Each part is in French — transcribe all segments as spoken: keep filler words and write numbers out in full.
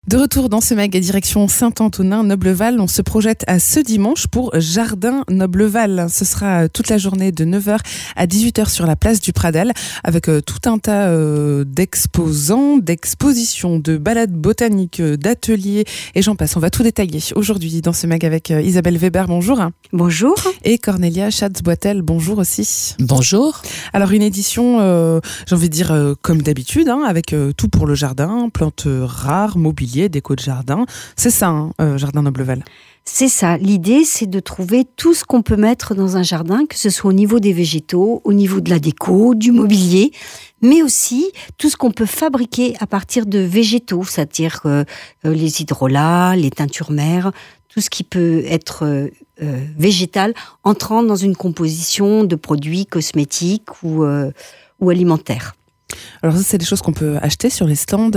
De retour dans ce mag à direction Saint-Antonin-Nobleval, on se projette à ce dimanche pour Jardin Nobleval. Ce sera toute la journée de neuf heures à dix-huit heures sur la place du Pradel avec tout un tas d'exposants, d'expositions, de balades botaniques, d'ateliers et j'en passe. On va tout détailler aujourd'hui dans ce mag avec Isabelle Weber, bonjour. Bonjour. Et Cornelia Schatz-Boitel, bonjour aussi. Bonjour. Alors une édition, euh, j'ai envie de dire euh, comme d'habitude, hein, avec euh, tout pour le jardin, plantes rares, mobilier, déco de jardin. C'est ça, hein, euh, Jardin Nobleval. C'est ça. L'idée, c'est de trouver tout ce qu'on peut mettre dans un jardin, que ce soit au niveau des végétaux, au niveau de la déco, du mobilier, mais aussi tout ce qu'on peut fabriquer à partir de végétaux, c'est-à-dire euh, les hydrolats, les teintures mères, tout ce qui peut être euh, euh, végétal, entrant dans une composition de produits cosmétiques ou, euh, ou alimentaires. Alors ça, c'est des choses qu'on peut acheter sur les stands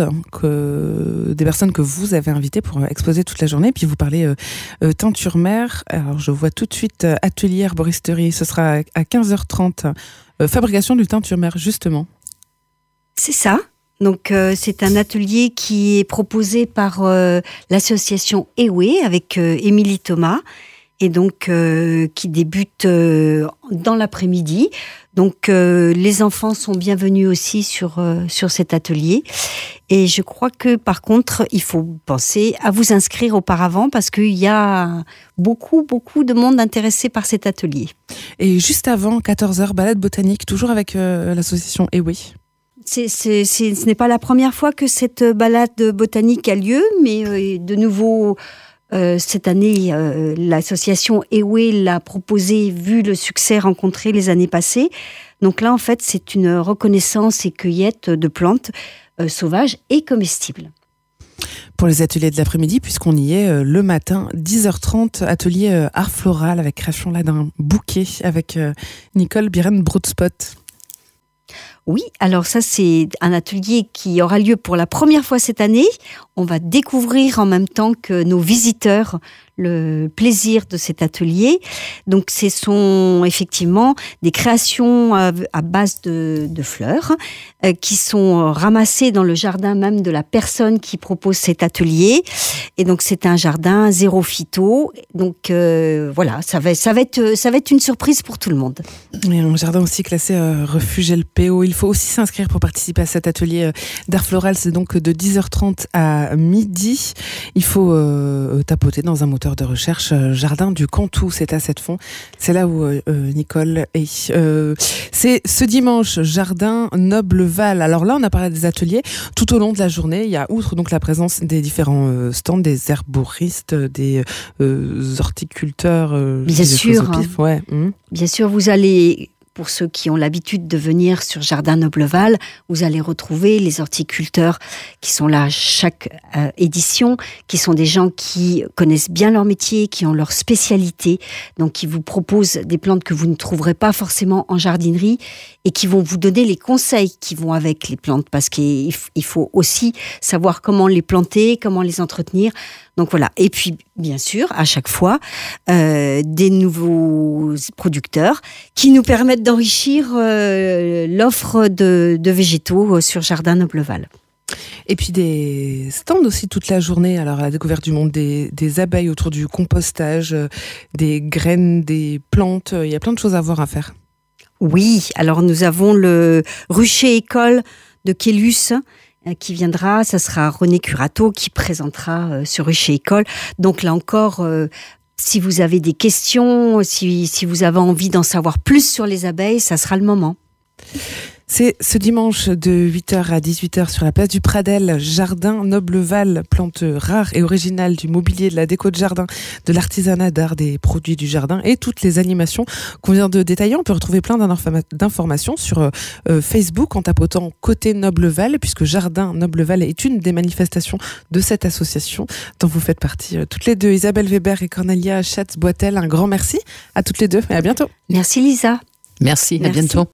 que des personnes que vous avez invitées pour exposer toute la journée. Puis vous parlez euh, euh, teinture mère. Alors je vois tout de suite euh, atelier herboristerie. Ce sera à quinze heures trente. Euh, fabrication du teinture mère, justement. C'est ça. Donc euh, c'est un atelier qui est proposé par euh, l'association Ewe avec euh, Émilie Thomas et donc euh, qui débute euh, dans l'après-midi. Donc euh, les enfants sont bienvenus aussi sur euh, sur cet atelier et je crois que par contre il faut penser à vous inscrire auparavant parce qu'il y a beaucoup beaucoup de monde intéressé par cet atelier. Et juste avant quatorze heures, balade botanique toujours avec euh, l'association Ewe. C'est, c'est, c'est, ce n'est pas la première fois que cette balade botanique a lieu, mais euh, de nouveau, euh, cette année, euh, l'association Ewe l'a proposé vu le succès rencontré les années passées. Donc là, en fait, c'est une reconnaissance et cueillette de plantes euh, sauvages et comestibles. Pour les ateliers de l'après-midi, puisqu'on y est euh, le matin, dix heures trente, atelier euh, art floral avec création là d'un bouquet avec euh, Nicole Biren-Broadspot. Oui, alors ça c'est un atelier qui aura lieu pour la première fois cette année. On va découvrir en même temps que nos visiteurs le plaisir de cet atelier. Donc ce sont effectivement des créations à, à base de, de fleurs euh, qui sont ramassées dans le jardin même de la personne qui propose cet atelier. Et donc c'est un jardin zéro phyto. Donc euh, voilà, ça va, ça va être, ça va être une surprise pour tout le monde. Et un jardin aussi classé euh, refuge L P O. Il faut aussi s'inscrire pour participer à cet atelier euh, d'art floral. C'est donc de dix heures trente à midi. Il faut euh, tapoter dans un moteur de recherche euh, Jardin du Cantou. C'est à Sept-Fonds. C'est là où euh, Nicole est. Euh, c'est ce dimanche, Jardin Nobleval. Alors là, on a parlé des ateliers. Tout au long de la journée, il y a, outre donc la présence des différents euh, stands, des herboristes, des euh, horticulteurs. Euh, Bien sûr. Hein. Ouais. Mmh. Bien sûr, vous allez... Pour ceux qui ont l'habitude de venir sur Jardin Nobleval, vous allez retrouver les horticulteurs qui sont là chaque euh, édition, qui sont des gens qui connaissent bien leur métier, qui ont leur spécialité, donc qui vous proposent des plantes que vous ne trouverez pas forcément en jardinerie et qui vont vous donner les conseils qui vont avec les plantes, parce qu'il il faut aussi savoir comment les planter, comment les entretenir. Donc voilà. Et puis, bien sûr, à chaque fois, euh, des nouveaux producteurs qui nous permettent d'enrichir euh, l'offre de, de végétaux sur Jardin Nobleval. Et puis des stands aussi toute la journée, alors à la découverte du monde des, des abeilles autour du compostage, euh, des graines, des plantes, il y a plein de choses à voir, à faire. Oui, alors nous avons le rucher école de Kélus qui viendra, ça sera René Curato qui présentera euh, ce rucher école. Donc là encore, euh, si vous avez des questions, si, si vous avez envie d'en savoir plus sur les abeilles, ça sera le moment. C'est ce dimanche de huit heures à dix-huit heures sur la place du Pradel, Jardin Nobleval, plantes rares et originales, du mobilier, de la déco de jardin, de l'artisanat d'art, des produits du jardin et toutes les animations qu'on vient de détailler. On peut retrouver plein d'informations sur euh, Facebook en tapotant Côté Nobleval, puisque Jardin Nobleval est une des manifestations de cette association dont vous faites partie euh, toutes les deux. Isabelle Weber et Cornelia Schatz-Boitel, un grand merci à toutes les deux et à bientôt. Merci Lisa. Merci, Merci. à bientôt.